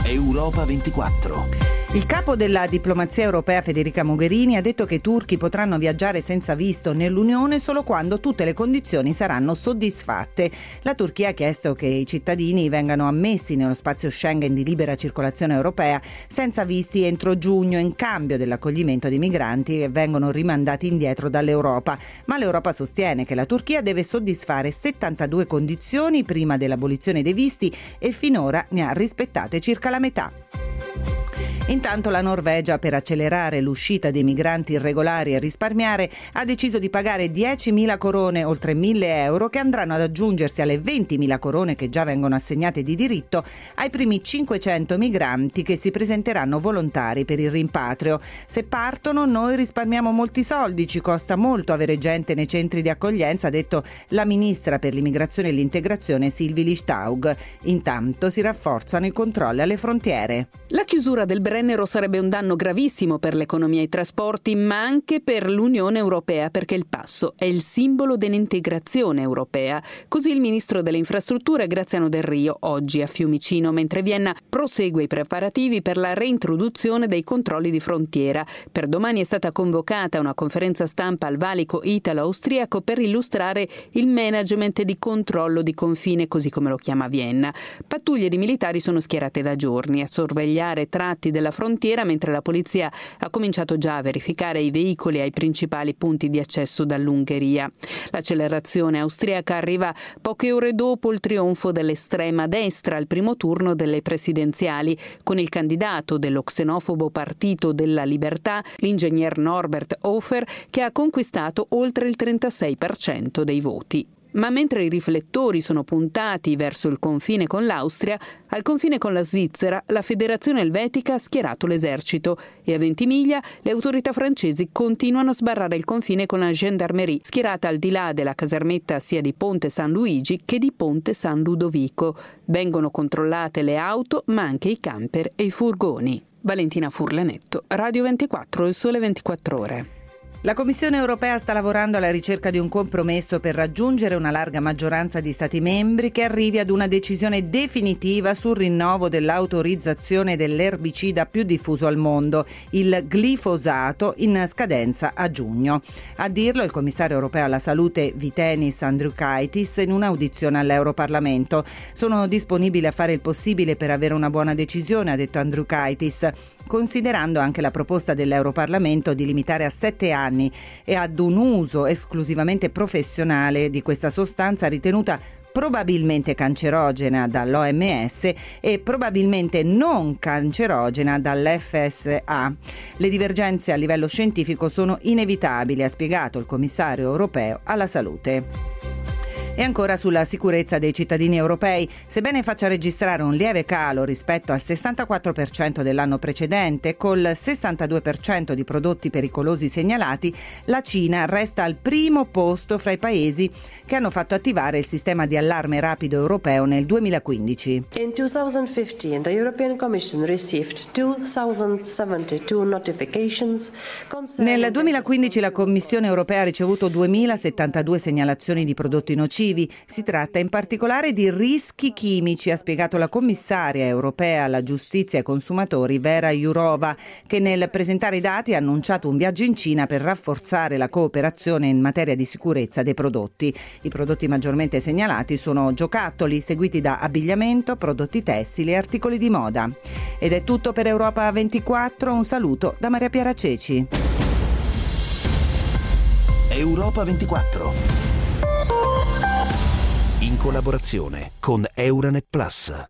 Europa 24. Il capo della diplomazia europea Federica Mogherini ha detto che i turchi potranno viaggiare senza visto nell'Unione solo quando tutte le condizioni saranno soddisfatte. La Turchia ha chiesto che i cittadini vengano ammessi nello spazio Schengen di libera circolazione europea senza visti entro giugno in cambio dell'accoglimento di migranti che vengono rimandati indietro dall'Europa. Ma l'Europa sostiene che la Turchia deve soddisfare 72 condizioni prima dell'abolizione dei visti e finora ne ha rispettate circa la metà. Intanto la Norvegia, per accelerare l'uscita dei migranti irregolari e risparmiare, ha deciso di pagare 10.000 corone, oltre 1.000 euro, che andranno ad aggiungersi alle 20.000 corone che già vengono assegnate di diritto ai primi 500 migranti che si presenteranno volontari per il rimpatrio. Se partono noi risparmiamo molti soldi, ci costa molto avere gente nei centri di accoglienza, ha detto la ministra per l'immigrazione e l'integrazione Sylvie Lichtaug. Intanto si rafforzano i controlli alle frontiere. La chiusura del Brennero sarebbe un danno gravissimo per l'economia e i trasporti, ma anche per l'Unione Europea, perché il passo è il simbolo dell'integrazione europea. Così il ministro delle infrastrutture Graziano Del Rio oggi a Fiumicino, mentre Vienna prosegue i preparativi per la reintroduzione dei controlli di frontiera. Per domani è stata convocata una conferenza stampa al valico italo-austriaco per illustrare il management di controllo di confine, così come lo chiama Vienna. Pattuglie di militari sono schierate da giorni a sorvegliare tratti della frontiera, mentre la polizia ha cominciato già a verificare i veicoli ai principali punti di accesso dall'Ungheria. L'accelerazione austriaca arriva poche ore dopo il trionfo dell'estrema destra al primo turno delle presidenziali, con il candidato dello xenofobo Partito della Libertà, l'ingegner Norbert Hofer, che ha conquistato oltre il 36% dei voti. Ma mentre i riflettori sono puntati verso il confine con l'Austria, al confine con la Svizzera la Federazione Elvetica ha schierato l'esercito e a Ventimiglia le autorità francesi continuano a sbarrare il confine con la Gendarmerie, schierata al di là della casermetta sia di Ponte San Luigi che di Ponte San Ludovico. Vengono controllate le auto, ma anche i camper e i furgoni. Valentina Furlanetto, Radio 24, Il Sole 24 Ore. La Commissione europea sta lavorando alla ricerca di un compromesso per raggiungere una larga maggioranza di Stati membri che arrivi ad una decisione definitiva sul rinnovo dell'autorizzazione dell'erbicida più diffuso al mondo, il glifosato, in scadenza a giugno. A dirlo il commissario europeo alla salute Vytenis Andriukaitis in un'audizione all'Europarlamento. Sono disponibile a fare il possibile per avere una buona decisione, ha detto Andriukaitis, considerando anche la proposta dell'Europarlamento di limitare a 7 anni e ad un uso esclusivamente professionale di questa sostanza ritenuta probabilmente cancerogena dall'OMS e probabilmente non cancerogena dall'FSA. Le divergenze a livello scientifico sono inevitabili, ha spiegato il commissario europeo alla salute. E ancora sulla sicurezza dei cittadini europei, sebbene faccia registrare un lieve calo rispetto al 64% dell'anno precedente, col 62% di prodotti pericolosi segnalati, la Cina resta al primo posto fra i paesi che hanno fatto attivare il sistema di allarme rapido europeo nel 2015. In 2015, the European Commission received 2072 notifications. Nel 2015 la Commissione europea ha ricevuto 2072 segnalazioni di prodotti nocivi. Si tratta in particolare di rischi chimici, ha spiegato la commissaria europea alla giustizia e ai consumatori Vera Jourova, che nel presentare i dati ha annunciato un viaggio in Cina per rafforzare la cooperazione in materia di sicurezza dei prodotti. I prodotti maggiormente segnalati sono giocattoli, seguiti da abbigliamento, prodotti tessili e articoli di moda. Ed è tutto per Europa 24, un saluto da Maria Piera Ceci. Europa 24. In collaborazione con Euranet Plus.